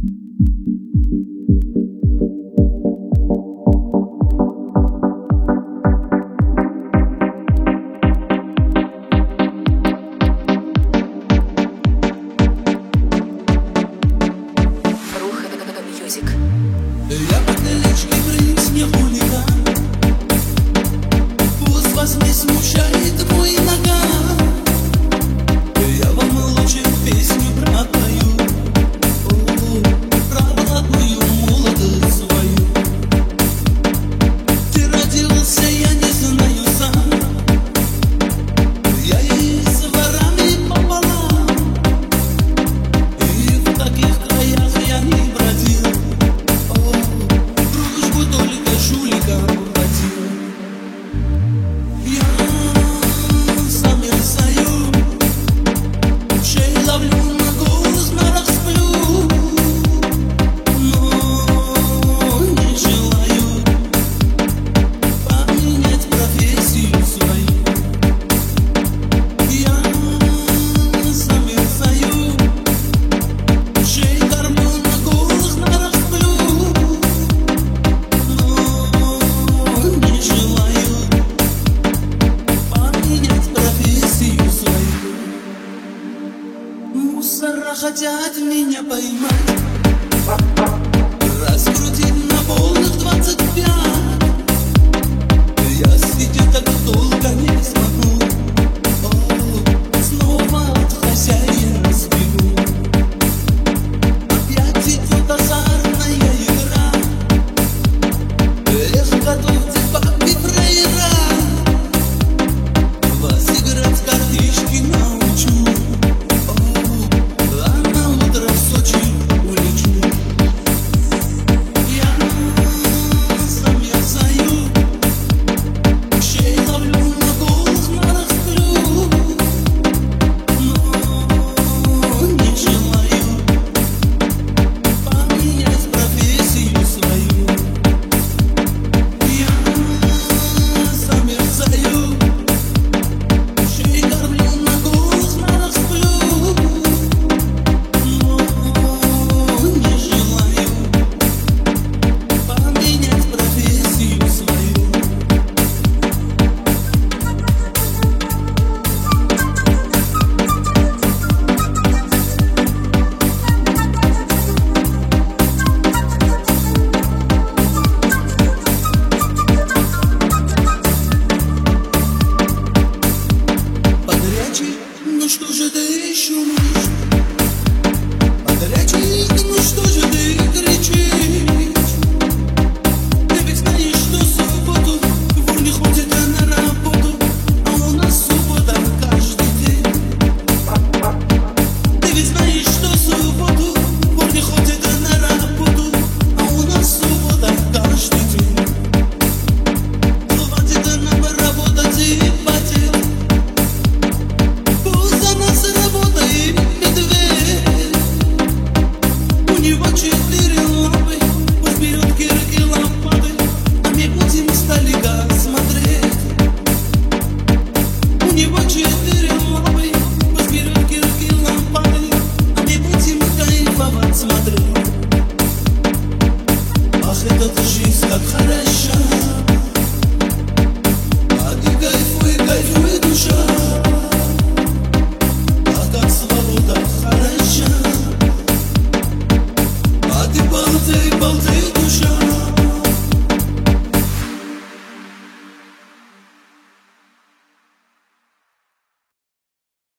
Я бутылочки принес мне хулиган. Пусть вас не смущает мой наган. Я вам лучше песню пропою, про блатную молодость свою. Ты родился, я не знаю сам. Я и с ворами пополам, и в таких краях я не бродил. Дружбу только жуликам водил. Я сам мерзаю, шею ловлю, на голос нарах сплю, но не желаю поменять профессию свою. Я сам мерзаю, шею кормлю, на голос нарах сплю, не желаю поменять профессию свою. Мусора хотят меня поймать, раскрутить на полных 25. Я сидеть так долго не смогу, снова от хозяина сбегу. Опять идет азартная игра. Эх, готовьте, бабки, фраера, вас играть в картишки научу, а на утро в Сочи улечу. Я сам мерзаю, шею ловлю, на голос нарах сплю, но не желаю поменять профессию свою. Я сам мерзаю, шею кормлю, на голос нарах сплю, но не желаю поменять профессию свою. Подрядчик, ну что же ты еще можешь? Подрядчик, ну что же ты кричишь? Ты ведь знаешь, что в субботу вор не ходит на работу, а у нас суббота каждый день. Ты ведь знаешь, что в субботу вор не ходит на работу, а у нас суббота каждый день. Хватит нам работать и потеть, пусть за нас работает медведь. У него 4 лапы, пусть берет кирки лопаты, а мы будем издалека смотреть. У него 4 лапы, пусть берет кирки лопаты, а мы будем кайфовать смотреть. Ах, эта жизнь как хороша, а ты кайфуй, кайфуй, душа.